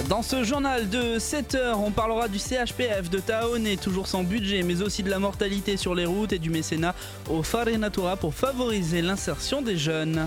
Dans ce journal de 7h, on parlera du CHPF de Taone, toujours sans budget, mais aussi de la mortalité sur les routes et du mécénat au Fare Natura pour favoriser l'insertion des jeunes.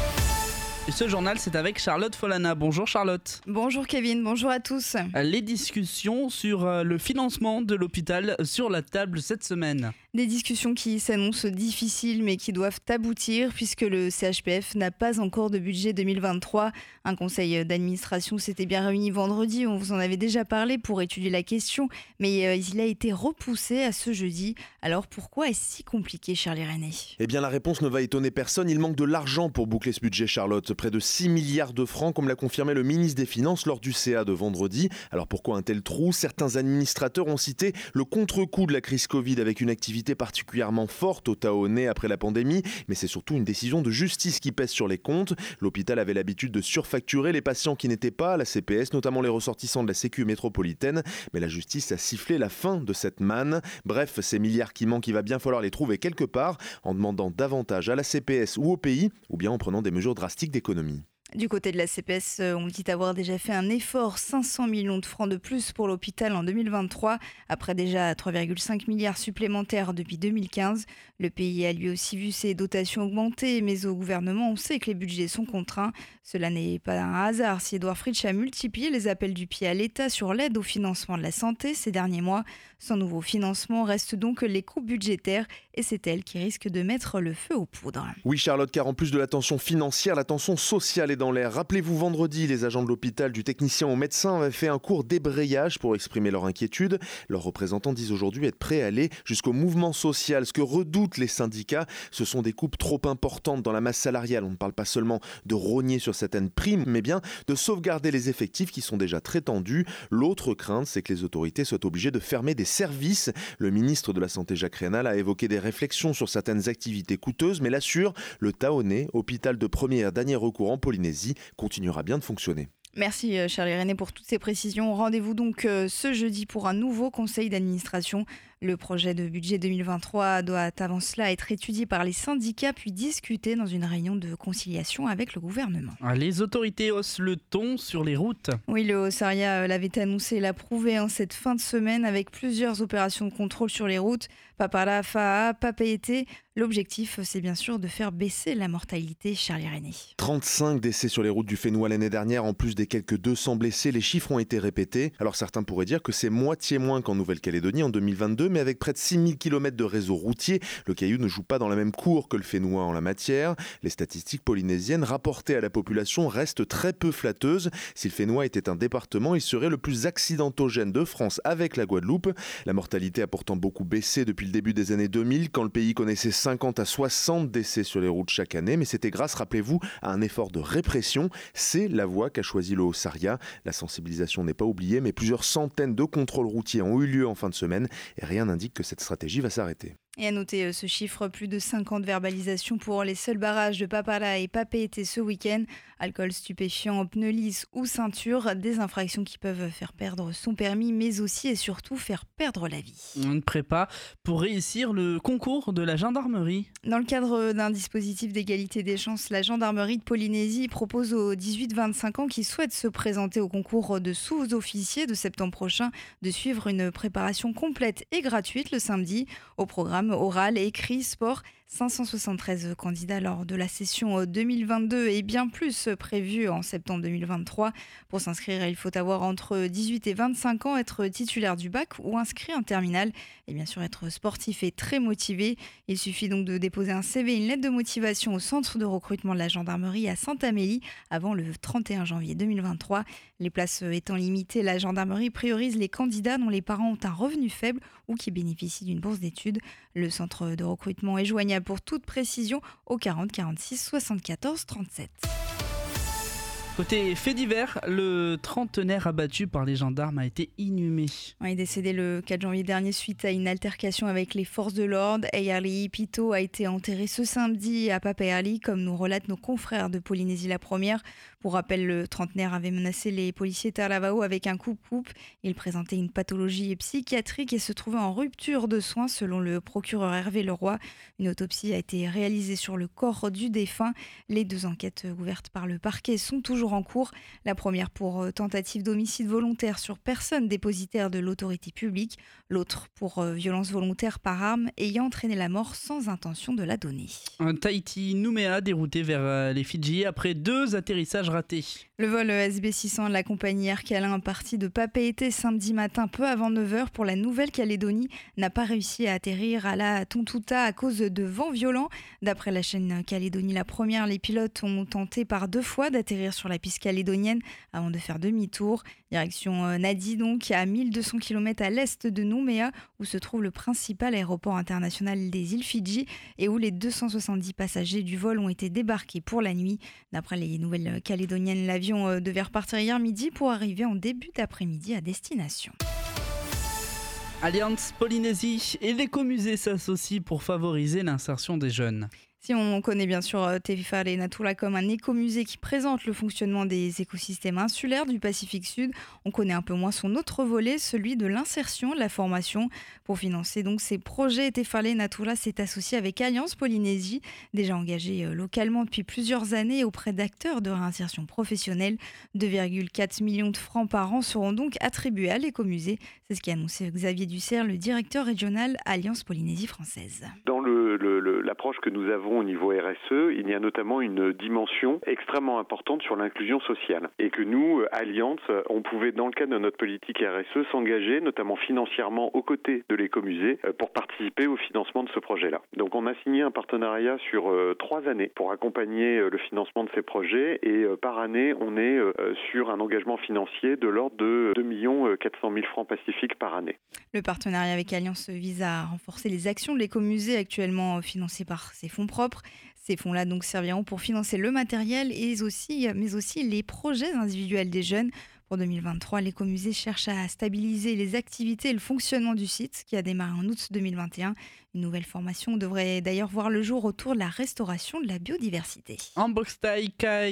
Et ce journal, c'est avec Charlotte Folana. Bonjour Charlotte. Bonjour Kevin, bonjour à tous. Les discussions sur le financement de l'hôpital sur la table cette semaine. Des discussions qui s'annoncent difficiles mais qui doivent aboutir puisque le CHPF n'a pas encore de budget 2023. Un conseil d'administration s'était bien réuni vendredi, on vous en avait déjà parlé pour étudier la question, mais il a été repoussé à ce jeudi. Alors pourquoi est-ce si compliqué, Charlie René ? Eh bien la réponse ne va étonner personne, il manque de l'argent pour boucler ce budget, Charlotte. Près de 6 milliards de francs, comme l'a confirmé le ministre des Finances lors du CA de vendredi. Alors pourquoi un tel trou ? Certains administrateurs ont cité le contre-coup de la crise Covid avec une activité particulièrement forte au Taonais après la pandémie, mais c'est surtout une décision de justice qui pèse sur les comptes. L'hôpital avait l'habitude de surfacturer les patients qui n'étaient pas à la CPS, notamment les ressortissants de la Sécu métropolitaine, mais la justice a sifflé la fin de cette manne. Bref, ces milliards qui manquent, il va bien falloir les trouver quelque part, en demandant davantage à la CPS ou au pays, ou bien en prenant des mesures drastiques d'économie. Du côté de la CPS, on dit avoir déjà fait un effort, 500 millions de francs de plus pour l'hôpital en 2023, après déjà 3,5 milliards supplémentaires depuis 2015. Le pays a lui aussi vu ses dotations augmenter, mais au gouvernement, on sait que les budgets sont contraints. Cela n'est pas un hasard si Édouard Fritsch a multiplié les appels du pied à l'État sur l'aide au financement de la santé ces derniers mois. Sans nouveau financement, restent donc les coupes budgétaires et c'est elle qui risque de mettre le feu aux poudres. Oui Charlotte, car en plus de la tension financière, la tension sociale est dans l'air. Rappelez-vous, vendredi, les agents de l'hôpital, du technicien au médecin, avaient fait un court débrayage pour exprimer leur inquiétude. Leurs représentants disent aujourd'hui être prêts à aller jusqu'au mouvement social. Ce que redoutent les syndicats, ce sont des coupes trop importantes dans la masse salariale. On ne parle pas seulement de rogner sur certaines primes, mais bien de sauvegarder les effectifs qui sont déjà très tendus. L'autre crainte, c'est que les autorités soient obligées de fermer des services. Le ministre de la Santé, Jacques Raynal, a évoqué des réflexions sur certaines activités coûteuses, mais l'assure, le Taonais, hôpital de premier et dernier recours en Polynésie, continuera bien de fonctionner. Merci Charlie René pour toutes ces précisions. Rendez-vous donc ce jeudi pour un nouveau conseil d'administration. Le projet de budget 2023 doit avant cela être étudié par les syndicats puis discuté dans une réunion de conciliation avec le gouvernement. Les autorités haussent le ton sur les routes. Oui, le Haut-Saria l'avait annoncé et l'approuvé en cette fin de semaine avec plusieurs opérations de contrôle sur les routes. Papara, Faa, Papeete. L'objectif, c'est bien sûr de faire baisser la mortalité, Charlie René. 35 décès sur les routes du Fénois l'année dernière, en plus des quelques 200 blessés, les chiffres ont été répétés. Alors certains pourraient dire que c'est moitié moins qu'en Nouvelle-Calédonie en 2022, mais avec près de 6000 km de réseau routier, le Caillou ne joue pas dans la même cour que le Fénois en la matière. Les statistiques polynésiennes rapportées à la population restent très peu flatteuses. Si le Fénois était un département, il serait le plus accidentogène de France avec la Guadeloupe. La mortalité a pourtant beaucoup baissé depuis le début des années 2000, quand le pays connaissait 50 à 60 décès sur les routes chaque année, mais c'était grâce, rappelez-vous, à un effort de répression. C'est la voie qu'a choisi le Haut-Saria. La sensibilisation n'est pas oubliée, mais plusieurs centaines de contrôles routiers ont eu lieu en fin de semaine et rien n'indique que cette stratégie va s'arrêter. Et à noter ce chiffre, plus de 50 verbalisations pour les seuls barrages de Papara et Papeete ce week-end. Alcool stupéfiant, pneus lisses ou ceinture, des infractions qui peuvent faire perdre son permis, mais aussi et surtout faire perdre la vie. Une prépa pour réussir le concours de la gendarmerie. Dans le cadre d'un dispositif d'égalité des chances, la gendarmerie de Polynésie propose aux 18-25 ans qui souhaitent se présenter au concours de sous-officiers de septembre prochain de suivre une préparation complète et gratuite le samedi. Au programme oral, écrit, sport, 573 candidats lors de la session 2022 et bien plus prévus en septembre 2023. Pour s'inscrire, il faut avoir entre 18 et 25 ans, être titulaire du bac ou inscrit en terminale et bien sûr être sportif et très motivé. Il suffit donc de déposer un CV et une lettre de motivation au centre de recrutement de la gendarmerie à Sainte-Amélie avant le 31 janvier 2023. Les places étant limitées, la gendarmerie priorise les candidats dont les parents ont un revenu faible ou qui bénéficient d'une bourse d'études. Le centre de recrutement est joignable pour toute précision au 40 46 74 37. Côté fait divers, le trentenaire abattu par les gendarmes a été inhumé. Il est décédé le 4 janvier dernier suite à une altercation avec les forces de l'ordre. Eyali Pito a été enterré ce samedi à Papeete, comme nous relatent nos confrères de Polynésie la Première. Pour rappel, le trentenaire avait menacé les policiers Talavao avec un coupe-coupe. Il présentait une pathologie psychiatrique et se trouvait en rupture de soins selon le procureur Hervé Leroy. Une autopsie a été réalisée sur le corps du défunt. Les 2 enquêtes ouvertes par le parquet sont toujours en cours. La première pour tentative d'homicide volontaire sur personne dépositaire de l'autorité publique. L'autre pour violence volontaire par arme ayant entraîné la mort sans intention de la donner. Un Tahiti Nouméa dérouté vers les Fidji après 2 atterrissages ratés. Le vol SB600 de la compagnie Air Calin parti de Papeete samedi matin peu avant 9h pour la Nouvelle-Calédonie n'a pas réussi à atterrir à la Tontouta à cause de vents violents. D'après la chaîne Calédonie La Première, les pilotes ont tenté par 2 fois d'atterrir sur la piste calédonienne avant de faire demi-tour. Direction Nadi donc, à 1200 km à l'est de Nouméa où se trouve le principal aéroport international des îles Fidji et où les 270 passagers du vol ont été débarqués pour la nuit. D'après les Nouvelles-Calédoniennes, l'avion devait repartir hier midi pour arriver en début d'après-midi à destination. Alliance Polynésie et l'écomusée s'associent pour favoriser l'insertion des jeunes. Si on connaît bien sûr Te Whare Natura comme un écomusée qui présente le fonctionnement des écosystèmes insulaires du Pacifique Sud, on connaît un peu moins son autre volet, celui de l'insertion, de la formation. Pour financer donc ces projets, Te Whare Natura s'est associé avec Alliance Polynésie, déjà engagée localement depuis plusieurs années auprès d'acteurs de réinsertion professionnelle. 2,4 millions de francs par an seront donc attribués à l'écomusée. C'est ce qu'a annoncé Xavier Dussert, le directeur régional Alliance Polynésie française. Dans l'approche que nous avons au niveau RSE, il y a notamment une dimension extrêmement importante sur l'inclusion sociale. Et que nous, Alliance, on pouvait, dans le cadre de notre politique RSE, s'engager, notamment financièrement, aux côtés de l'écomusée, pour participer au financement de ce projet-là. Donc on a signé un partenariat sur 3 années pour accompagner le financement de ces projets. Et par année, on est sur un engagement financier de l'ordre de 2 400 000 francs pacifiques par année. Le partenariat avec Alliance vise à renforcer les actions de l'écomusée actuellement financées par ses fonds propres. Ces fonds-là donc serviront pour financer le matériel mais aussi les projets individuels des jeunes. Pour 2023, l'écomusée cherche à stabiliser les activités et le fonctionnement du site qui a démarré en août 2021. Une nouvelle formation devrait d'ailleurs voir le jour autour de la restauration de la biodiversité. En boxe thaï,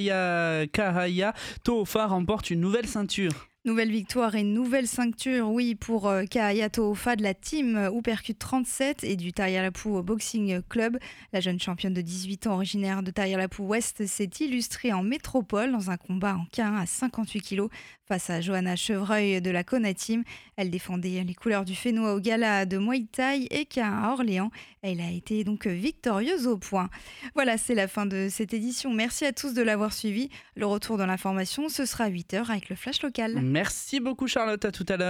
Kahaya Tohofa remporte une nouvelle ceinture. Nouvelle victoire et nouvelle ceinture, oui, pour Kahaya Tohofa de la team Uppercut 37 et du Tarialapu Boxing Club. La jeune championne de 18 ans originaire de Tarialapu Ouest s'est illustrée en métropole dans un combat en K1 à 58 kg face à Johanna Chevreuil de la Kona Team. Elle défendait les couleurs du Fénois au gala de Muay Thai et K1 à Orléans. Elle a été donc victorieuse au point. Voilà, c'est la fin de cette édition. Merci à tous de l'avoir suivi. Le retour dans l'information, ce sera à 8h avec le Flash Local. Merci beaucoup Charlotte, à tout à l'heure.